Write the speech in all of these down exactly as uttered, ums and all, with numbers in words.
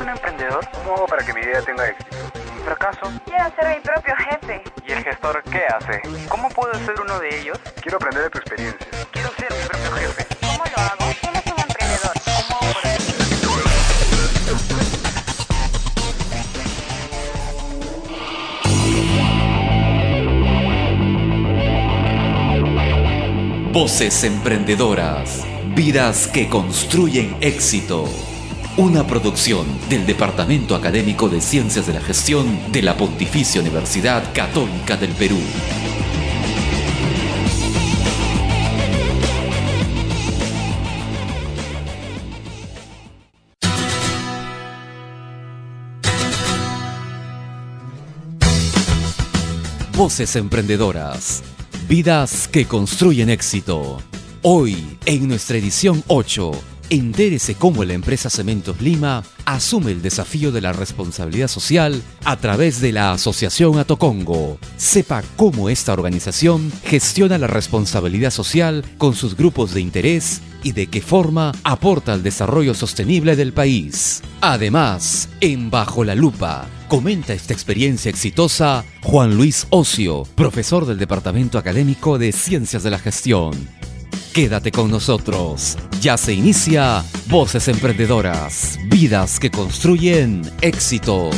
un emprendedor? ¿Cómo hago para que mi idea tenga éxito? ¿Y fracaso? Quiero ser mi propio jefe. ¿Y el gestor qué hace? ¿Cómo puedo ser uno de ellos? Quiero aprender de tu experiencia. Quiero ser mi propio jefe. ¿Cómo lo hago? Él es un emprendedor. ¿Cómo hago por eso? Voces emprendedoras, vidas que construyen éxito. Una producción del Departamento Académico de Ciencias de la Gestión de la Pontificia Universidad Católica del Perú. Voces emprendedoras, vidas que construyen éxito. Hoy, en nuestra edición ocho, entérese cómo la empresa Cementos Lima asume el desafío de la responsabilidad social a través de la Asociación Atocongo. Sepa cómo esta organización gestiona la responsabilidad social con sus grupos de interés y de qué forma aporta al desarrollo sostenible del país. Además, en Bajo la Lupa, comenta esta experiencia exitosa Juan Luis Ocio, profesor del Departamento Académico de Ciencias de la Gestión. Quédate con nosotros. Ya se inicia Voces Emprendedoras, vidas que construyen éxito.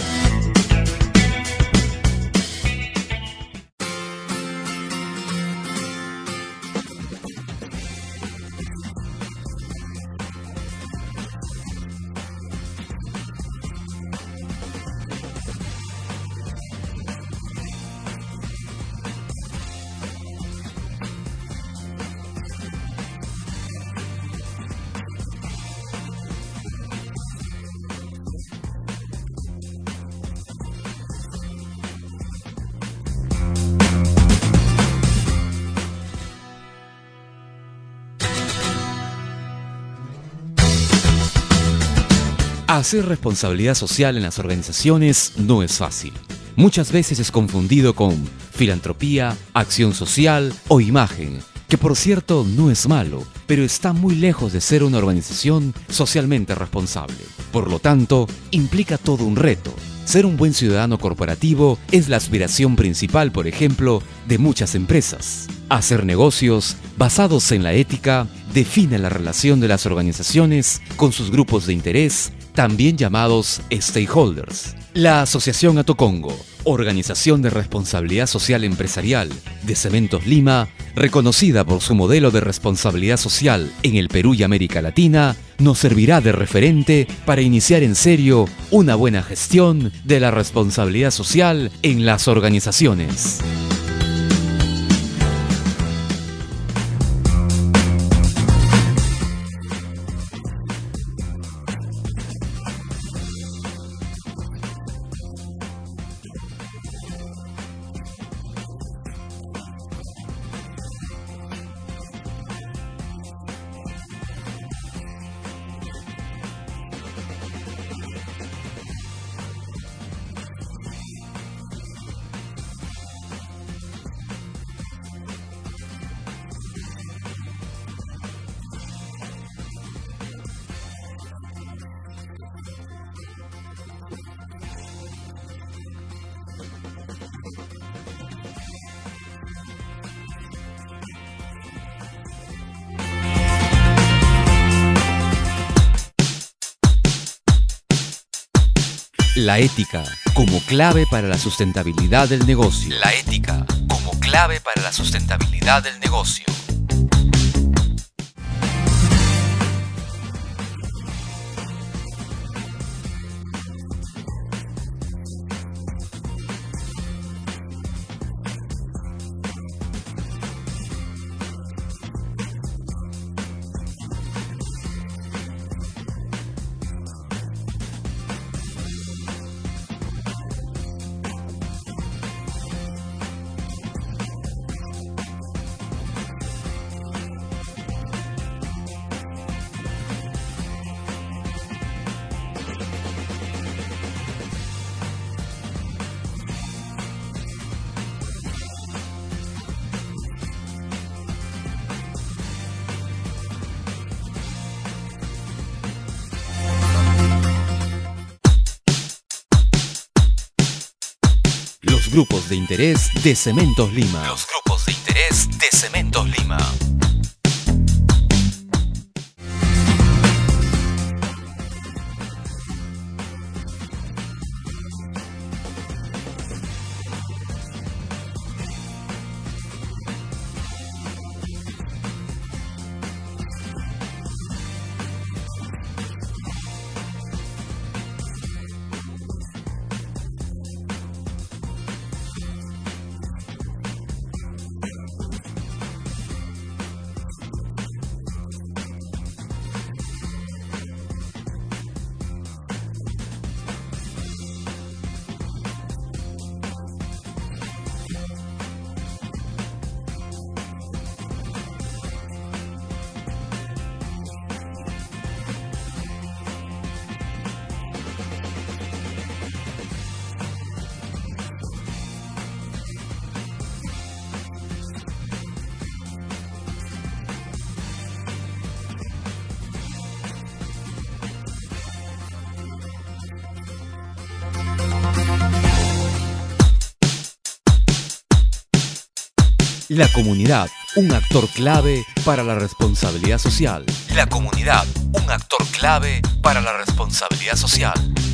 Hacer responsabilidad social en las organizaciones no es fácil. Muchas veces es confundido con filantropía, acción social o imagen, que por cierto no es malo, pero está muy lejos de ser una organización socialmente responsable. Por lo tanto, implica todo un reto. Ser un buen ciudadano corporativo es la aspiración principal, por ejemplo, de muchas empresas. Hacer negocios basados en la ética define la relación de las organizaciones con sus grupos de interés, también llamados stakeholders. La Asociación Atocongo, organización de responsabilidad social empresarial de Cementos Lima, reconocida por su modelo de responsabilidad social en el Perú y América Latina, nos servirá de referente para iniciar en serio una buena gestión de la responsabilidad social en las organizaciones. La ética como clave para la sustentabilidad del negocio. La ética como clave para la sustentabilidad del negocio. Los grupos de interés de Cementos Lima. Los grupos de interés de Cementos Lima. La comunidad, un actor clave para la responsabilidad social. La comunidad, un actor clave para la responsabilidad social.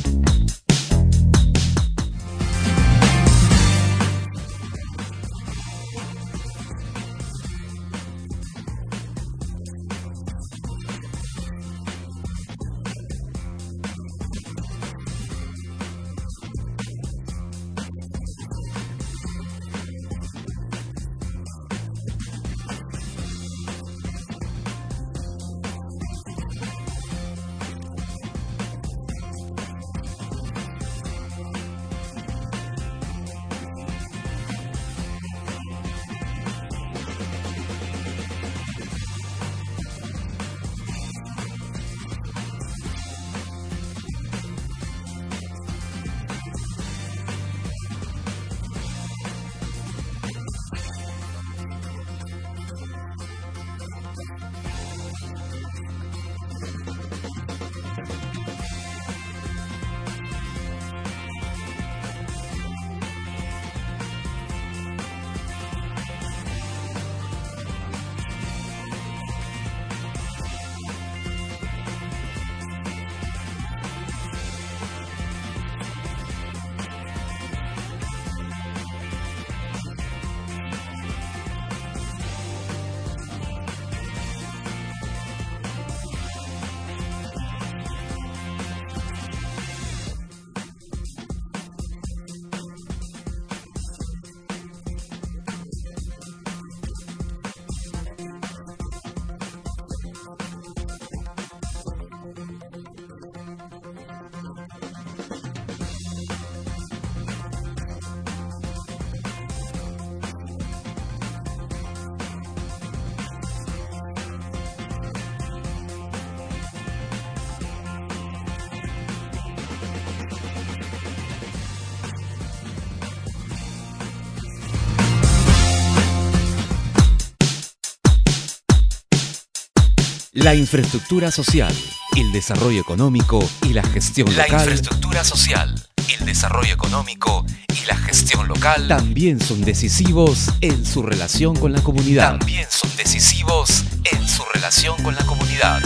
La infraestructura social, el desarrollo económico y la gestión local. La infraestructura social, el desarrollo económico y la gestión local también son decisivos en su relación con la comunidad. También son decisivos en su relación con la comunidad.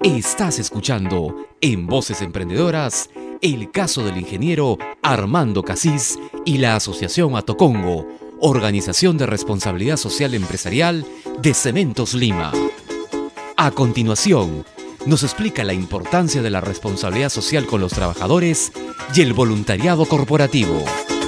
Estás escuchando en Voces Emprendedoras el caso del ingeniero Armando Casís y la Asociación Atocongo, Organización de Responsabilidad Social Empresarial de Cementos Lima. A continuación, nos explica la importancia de la responsabilidad social con los trabajadores y el voluntariado corporativo.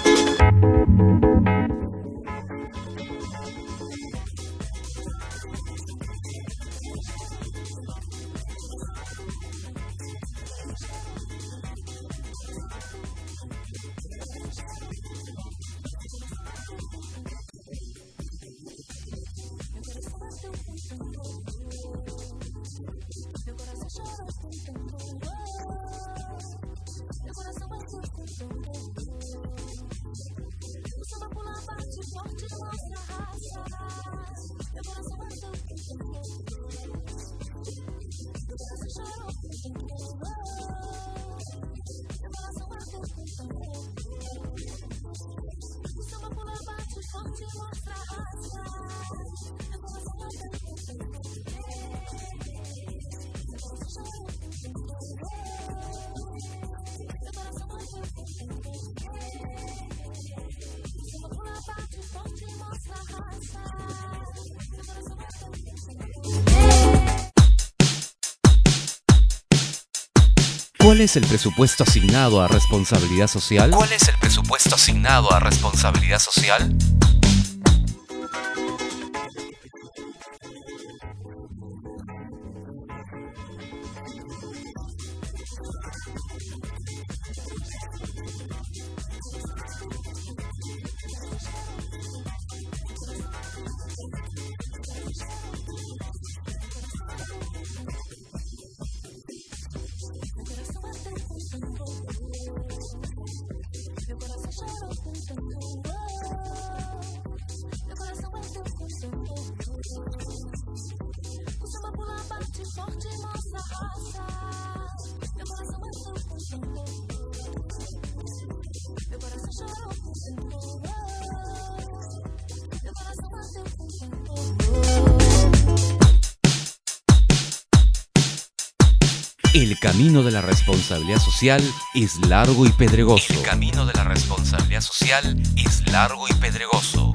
¿Cuál es el presupuesto asignado a responsabilidad social? ¿Cuál es el presupuesto asignado a responsabilidad social? El camino de la responsabilidad social es largo y pedregoso. El camino de la responsabilidad social es largo y pedregoso.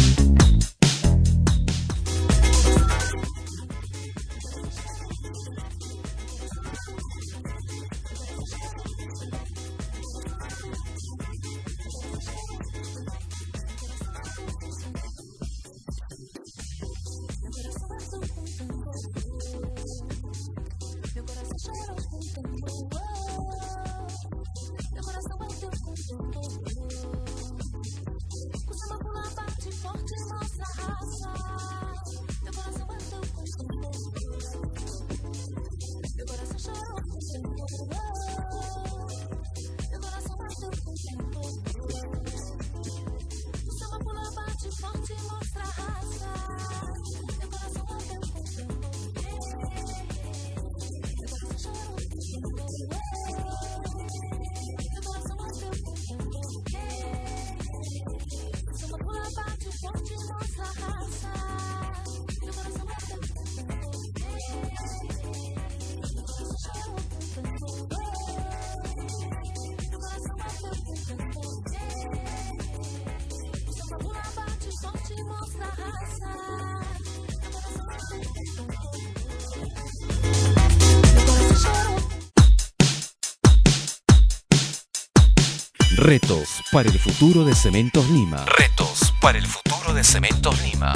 Retos para el futuro de Cementos Lima. Retos para el futuro de Cementos Lima.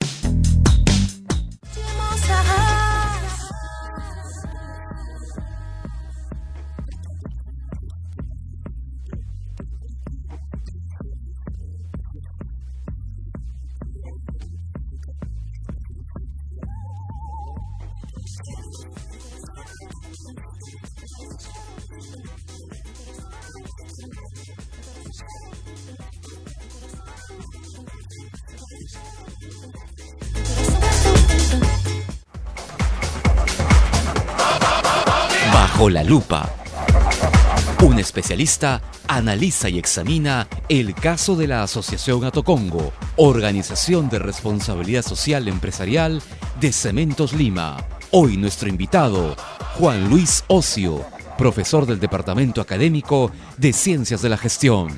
Bajo la lupa. Un especialista analiza y examina el caso de la Asociación Atocongo, Organización de Responsabilidad Social Empresarial de Cementos Lima, Hoy nuestro invitado, Juan Luis Ocio, profesor del Departamento Académico de Ciencias de la Gestión.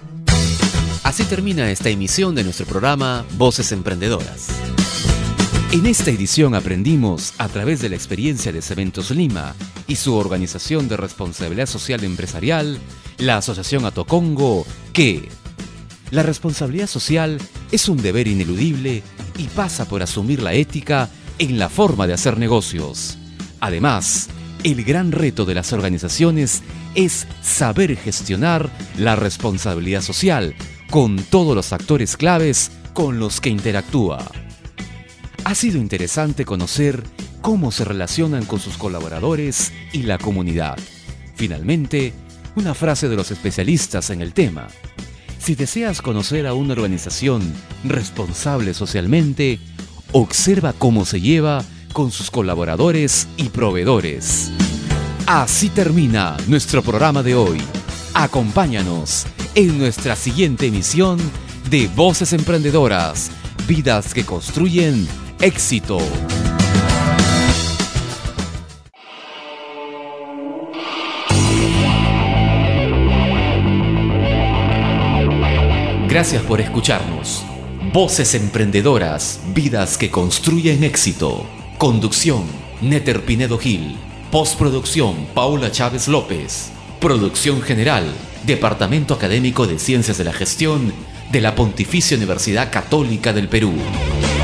Así termina esta emisión de nuestro programa Voces Emprendedoras. En esta edición aprendimos, a través de la experiencia de Cementos Lima y su organización de responsabilidad social empresarial, la Asociación Atocongo, que la responsabilidad social es un deber ineludible y pasa por asumir la ética en la forma de hacer negocios. Además, el gran reto de las organizaciones es saber gestionar la responsabilidad social con todos los actores claves con los que interactúa. Ha sido interesante conocer cómo se relacionan con sus colaboradores y la comunidad. Finalmente, una frase de los especialistas en el tema. Si deseas conocer a una organización responsable socialmente, observa cómo se lleva con sus colaboradores y proveedores. Así termina nuestro programa de hoy. Acompáñanos en nuestra siguiente emisión de Voces Emprendedoras, vidas que construyen éxito. Gracias por escucharnos. Voces Emprendedoras, vidas que construyen éxito. Conducción, Néter Pinedo Gil. Postproducción, Paula Chávez López. Producción general, Departamento Académico de Ciencias de la Gestión de la Pontificia Universidad Católica del Perú.